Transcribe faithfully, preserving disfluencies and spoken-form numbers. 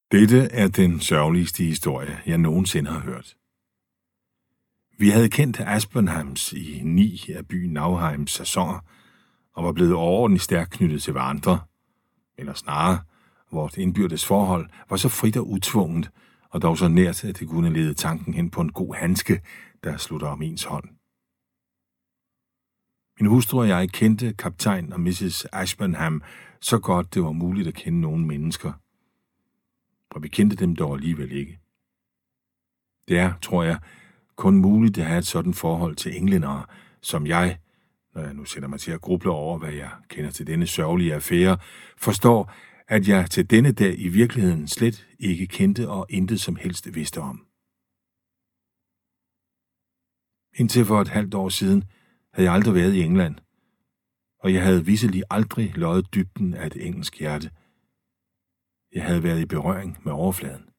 Dette er den sørgeligste historie, jeg nogensinde har hørt. Vi havde kendt Aspenhams i ni af byen Nauheims sæsoner, og var blevet overordentligt stærkt knyttet til hverandre, eller snarere, vort indbyrdes forhold var så frit og utvunget, og dog så nært, at det kunne lede tanken hen på en god handske, der slutter om ens hånd. Min hustru og jeg kendte kaptajn og missus Aspenham så godt, det var muligt at kende nogle mennesker. Og vi kendte dem dog alligevel ikke. Det er, tror jeg, kun muligt at have et sådan forhold til englændere, som jeg, når jeg nu sætter mig til at gruble over, hvad jeg kender til denne sørgelige affære, forstår, at jeg til denne dag i virkeligheden slet ikke kendte og intet som helst vidste om. Indtil for et halvt år siden havde jeg aldrig været i England, og jeg havde visselig aldrig løjet dybden af et engelsk hjerte. Jeg havde været i berøring med overfladen.